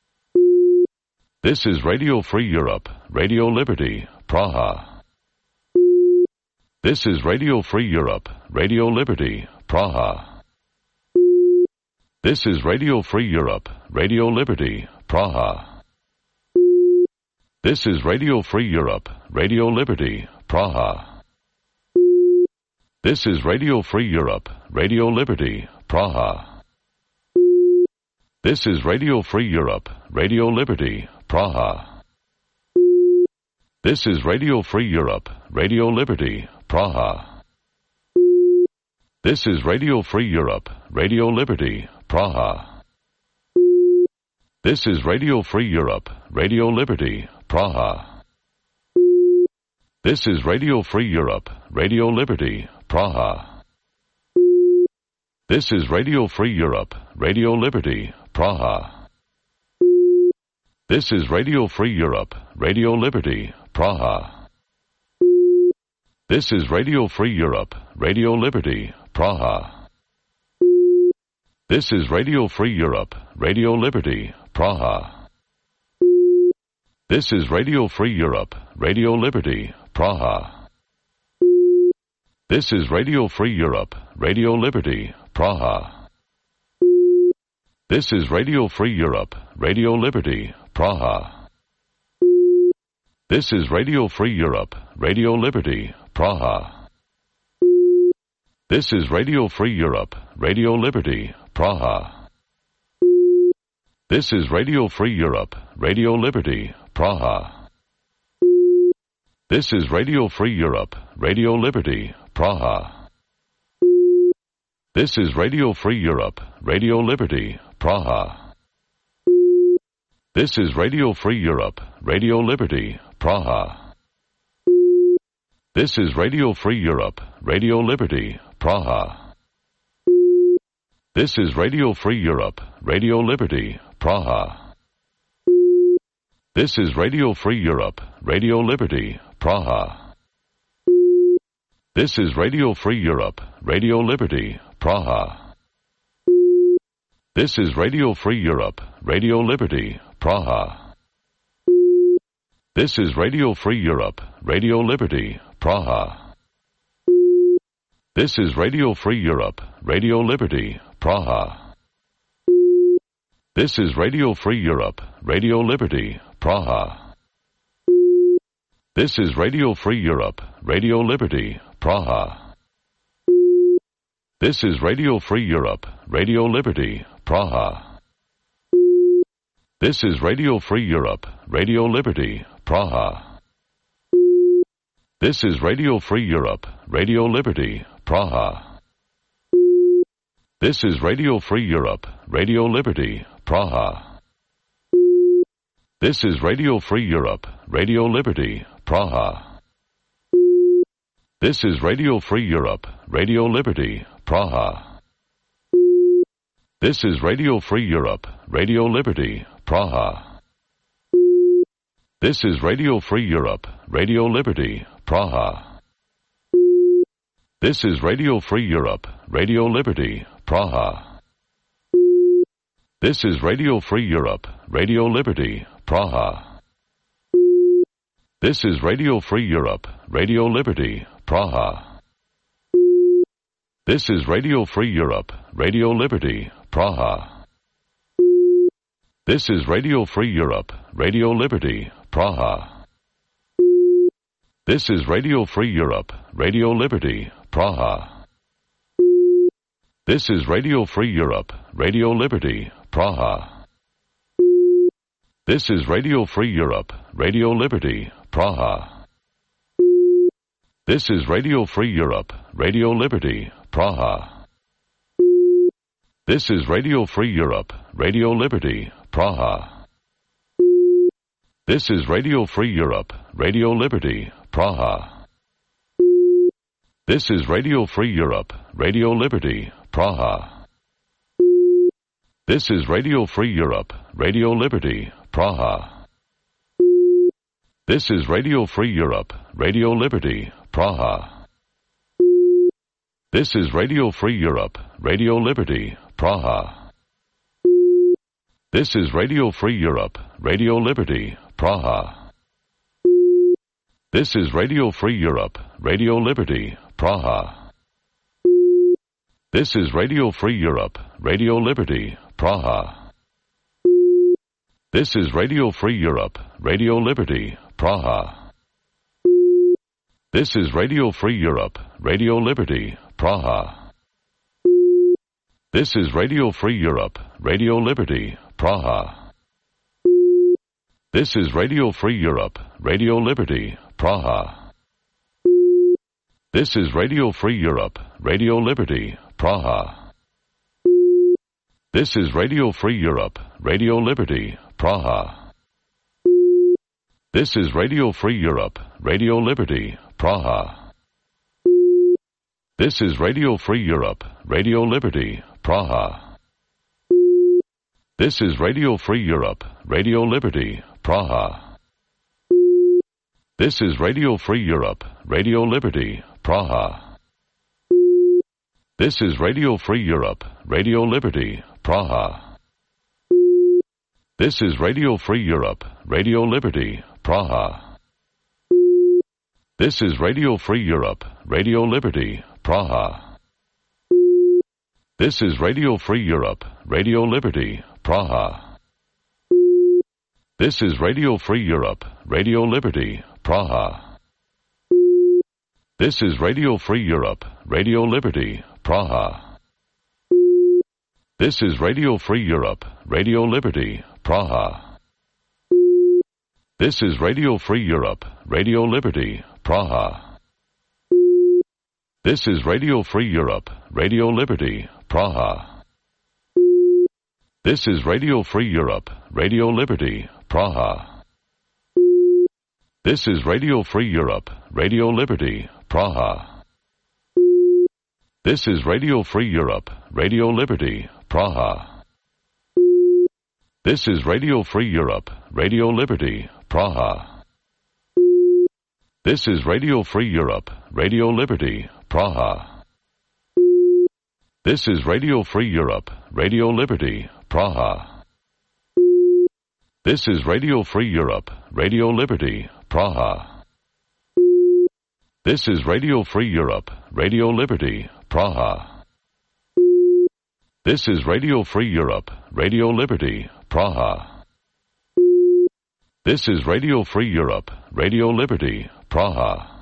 This is Radio Free Europe, Radio Liberty, Praha. This is Radio Free Europe, Radio Liberty, Praha. This is Radio Free Europe, Radio Liberty, Praha. This is Radio Free Europe, Radio Liberty, Praha. This is Radio Free Europe, Radio Liberty, Praha. This is Radio Free Europe, Radio Liberty, Praha. This is Radio Free Europe, Radio Liberty, Praha. This is Radio Free Europe, Radio Liberty, Praha. This is Radio Free Europe, Radio Liberty, Praha. This is Radio Free Europe, Radio Liberty, Praha. This is Radio Free Europe, Radio Liberty, Praha. This is Radio Free Europe, Radio Liberty, Praha. This is Radio Free Europe, Radio Liberty, Praha. This is Radio Free Europe, Radio Liberty, Praha. This is Radio Free Europe, Radio Liberty, Praha. This is Radio Free Europe, Radio Liberty, Praha. This is Radio Free Europe, Radio Liberty, Praha. This is Radio Free Europe, Radio Liberty, Praha. This is Radio Free Europe, Radio Liberty, Praha. This is Radio Free Europe, Radio Liberty, Praha. This is Radio Free Europe, Radio Liberty, Praha. This is Radio Free Europe, Radio Liberty, Praha. This is Radio Free Europe, Radio Liberty, Praha. This is Radio Free Europe, Radio Liberty, Praha. This is Radio Free Europe, Radio Liberty, Praha. This is Radio Free Europe, Radio Liberty, Praha. This is Radio Free Europe, Radio Liberty, Praha. This is Radio Free Europe, Radio Liberty, Praha. This is Radio Free Europe, Radio Liberty, Praha. This is Radio Free Europe, Radio Liberty, Praha. This is Radio Free Europe, Radio Liberty, Praha. This is Radio Free Europe, Radio Liberty, Praha. This is Radio Free Europe, Radio Liberty, Praha. This is Radio Free Europe, Radio Liberty, Praha. This is Radio Free Europe, Radio Liberty, Praha. This is Radio Free Europe, Radio Liberty, Praha. This is Radio Free Europe, Radio Liberty, Praha. This is Radio Free Europe, Radio Liberty, Praha. This is Radio Free Europe, Radio Liberty, Praha. This is Radio Free Europe, Radio Liberty, Praha. This is Radio Free Europe, Radio Liberty, Praha. This is Radio Free Europe, Radio Liberty, Praha. This is Radio Free Europe, Radio Liberty, Praha. This is Radio Free Europe, Radio Liberty, Praha. This is Radio Free Europe, Radio Liberty, Praha. This is Radio Free Europe, Radio Liberty, Praha. This is Radio Free Europe, Radio Liberty, Praha. This is Radio Free Europe, Radio Liberty, Praha. This is Radio Free Europe, Radio Liberty, Praha. This is Radio Free Europe, Radio Liberty, Praha. This is Radio Free Europe, Radio Liberty, Praha. This is Radio Free Europe, Radio Liberty, Praha. This is Radio Free Europe, Radio Liberty, Praha. This is Radio Free Europe, Radio Liberty, Praha. This is Radio Free Europe, Radio Liberty, Praha. This is Radio Free Europe, Radio Liberty, Praha. This is Radio Free Europe, Radio Liberty, Praha. This is Radio Free Europe, Radio Liberty, Praha. This is Radio Free Europe, Radio Liberty, Praha. This is Radio Free Europe, Radio Liberty, Praha. This is Radio Free Europe, Radio Liberty, Praha. This is Radio Free Europe, Radio Liberty, Praha. This is Radio Free Europe, Radio Liberty, Praha. This is Radio Free Europe, Radio Liberty, Praha. This is Radio Free Europe, Radio Liberty, Praha. This is Radio Free Europe, Radio Liberty, Praha. This is Radio Free Europe, Radio Liberty, Praha. This is Radio Free Europe, Radio Liberty, Praha. This is Radio Free Europe, Radio Liberty, Praha. This is Radio Free Europe, Radio Liberty, Praha. This is Radio Free Europe, Radio Liberty, Praha. This is Radio Free Europe, Radio Liberty, Praha. This is Radio Free Europe, Radio Liberty, Praha. This is Radio Free Europe, Radio Liberty, Praha. This is Radio Free Europe, Radio Liberty, Praha. This is Radio Free Europe, Radio Liberty, Praha. This is Radio Free Europe, Radio Liberty, Praha. This is Radio Free Europe, Radio Liberty, Praha. This is Radio Free Europe, Radio Liberty, Praha. This is Radio Free Europe, Radio Liberty, Praha. This is Radio Free Europe, Radio Liberty, Praha. This is Radio Free Europe, Radio Liberty, Praha. This is Radio Free Europe, Radio Liberty, Praha. This is Radio Free Europe, Radio Liberty, Praha. This is Radio Free Europe, Radio Liberty, Praha. This is Radio Free Europe, Radio Liberty, Praha. This is Radio Free Europe, Radio Liberty, Praha.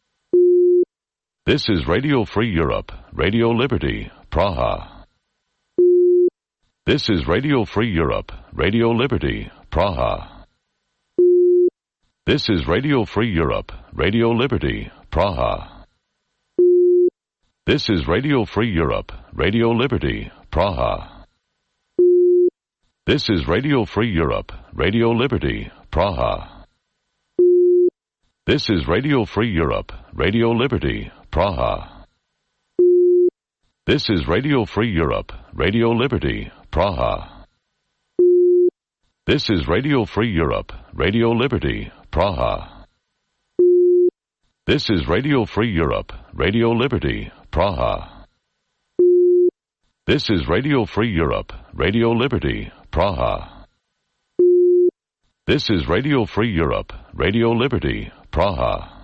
This is Radio Free Europe, Radio Liberty, Praha. This is Radio Free Europe, Radio Liberty, Praha. This is Radio Free Europe, Radio Liberty, Praha. This is Radio Free Europe, Radio Liberty, Praha. This is Radio Free Europe, Radio Liberty, Praha. This is Radio Free Europe, Radio Liberty, Praha. This is Radio Free Europe, Radio Liberty, Praha. This is Radio Free Europe, Radio Liberty, Praha. This is Radio Free Europe, Radio Liberty, Praha. This is Radio Free Europe, Radio Liberty, Praha. This is Radio Free Europe, Radio Liberty, Praha.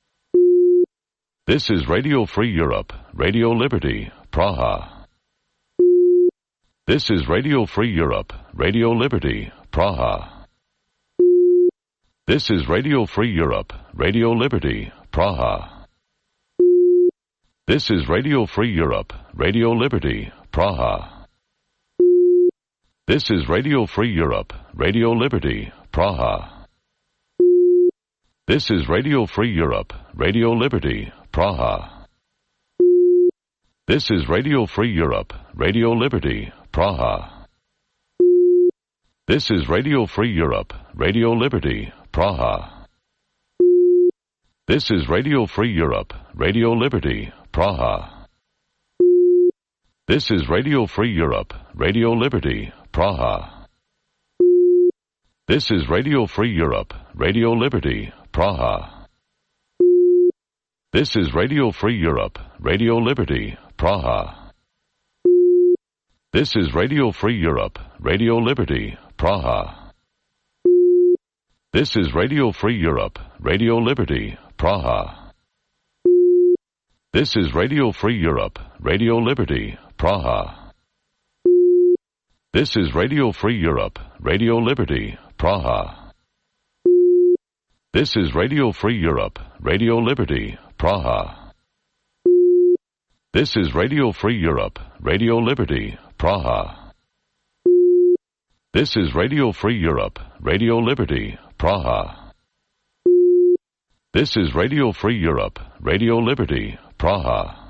This is Radio Free Europe, Radio Liberty, Praha. This is Radio Free Europe, Radio Liberty, Praha. This is Radio Free Europe, Radio Liberty, Praha. This is Radio Free Europe, Radio Liberty, Praha. This is Radio Free Europe, Radio Liberty, Praha. This is Radio Free Europe, Radio Liberty, Praha. This is Radio Free Europe, Radio Liberty, Praha. This is Radio Free Europe, Radio Liberty, Praha. This is Radio Free Europe, Radio Liberty, Praha. This is Radio Free Europe, Radio Liberty, Praha. This is Radio Free Europe, Radio Liberty, Praha. This is Radio Free Europe, Radio Liberty, Praha. This is Radio Free Europe, Radio Liberty, Praha. This is Radio Free Europe, Radio Liberty, Praha. This is Radio Free Europe, Radio Liberty, Praha. This is Radio Free Europe, Radio Liberty, Praha. This is Radio Free Europe, Radio Liberty, Praha. This is Radio Free Europe, Radio Liberty, Praha. This is Radio Free Europe, Radio Liberty, Praha. This is Radio Free Europe, Radio Liberty, Praha.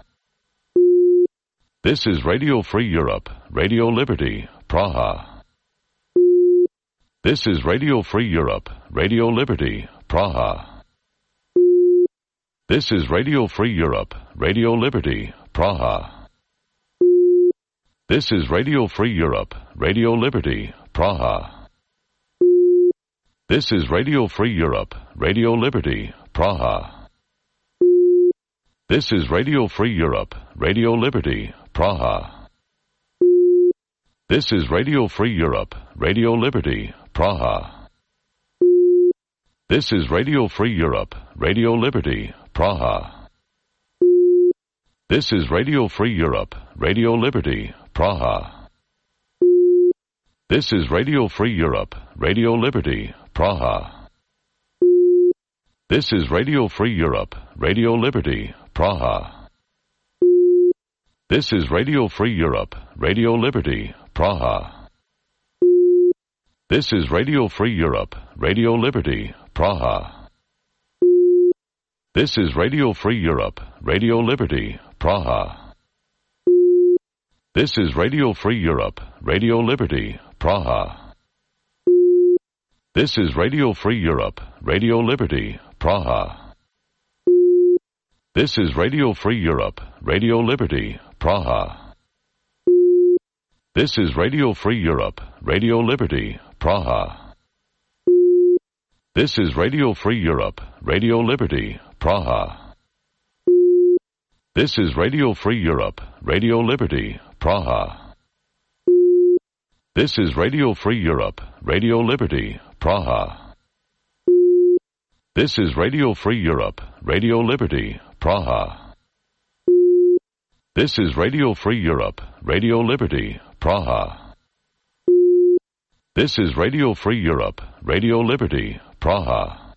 This is Radio Free Europe, Radio Liberty, Praha. This is Radio Free Europe, Radio Liberty, Praha. This is Radio Free Europe, Radio Liberty, Praha. This is Radio Free Europe, Radio Liberty, Praha. This is Radio Free Europe, Radio Liberty, Praha. This is Radio Free Europe, Radio Liberty, Praha. This is Radio Free Europe, Radio Liberty, Praha. This is Radio Free Europe, Radio Liberty, Praha. This is Radio Free Europe, Radio Liberty, Praha. This is Radio Free Europe, Radio Liberty, Praha. This is Radio Free Europe, Radio Liberty, Praha. This is Radio Free Europe, Radio Liberty, Praha. This is Radio Free Europe, Radio Liberty, Praha. This is Radio Free Europe, Radio Liberty, Praha. This is Radio Free Europe, Radio Liberty, Praha. This is Radio Free Europe, Radio Liberty, Praha. This is Radio Free Europe, Radio Liberty, Praha. This is Radio Free Europe, Radio Liberty, Praha. This is Radio Free Europe, Radio Liberty, Praha. This is Radio Free Europe, Radio Liberty, Praha. This is Radio Free Europe, Radio Liberty, Praha. This is Radio Free Europe, Radio Liberty, Praha. This is Radio Free Europe, Radio Liberty, Praha. This is Radio Free Europe, Radio Liberty, Praha.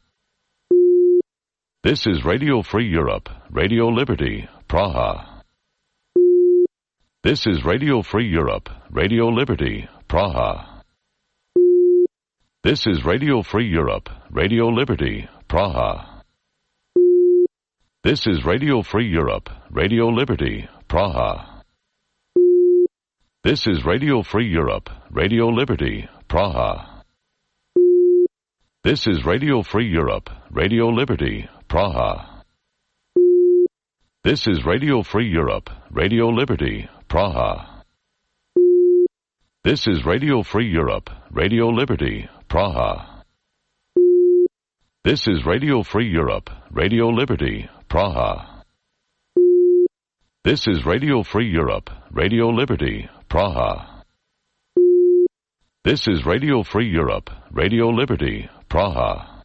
This is Radio Free Europe, Radio Liberty, Praha. This is Radio Free Europe, Radio Liberty, Praha. This is Radio Free Europe, Radio Liberty, Praha. This is Radio Free Europe, Radio Liberty, Praha. This is Radio Free Europe, Radio Liberty, Praha. This is Radio Free Europe, Radio Liberty, Praha. This is Radio Free Europe, Radio Liberty, Praha. This is Radio Free Europe, Radio Liberty, Praha. This is Radio Free Europe, Radio Liberty, Praha. This is Radio Free Europe, Radio Liberty, Praha. This is Radio Free Europe, Radio Liberty, Praha.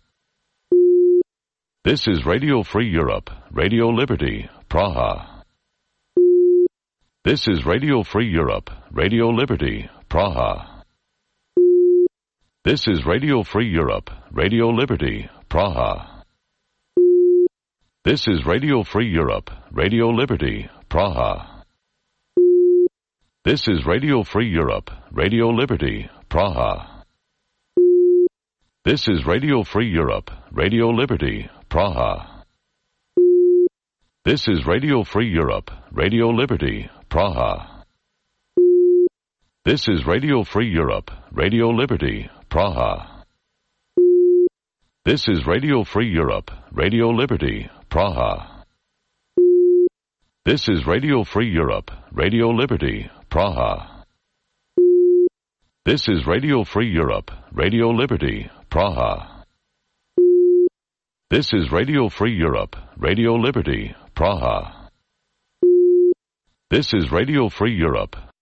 This is Radio Free Europe, Radio Liberty, Praha. This is Radio Free Europe, Radio Liberty, Praha. This is Radio Free Europe, Radio Liberty, Praha. This is Radio Free Europe, Radio Liberty, Praha. This is Radio Free Europe, Radio Liberty, Praha. This is Radio Free Europe, Radio Liberty, Praha. This is Radio Free Europe, Radio Liberty, Praha. This is Radio Free Europe, Radio Liberty, Praha. This is Radio Free Europe, Radio Liberty, Praha. This is Radio Free Europe, Radio Liberty, Praha. This is Radio Free Europe, Radio Liberty, Praha. This is Radio Free Europe, Radio Liberty, Praha. This is Radio Free Europe,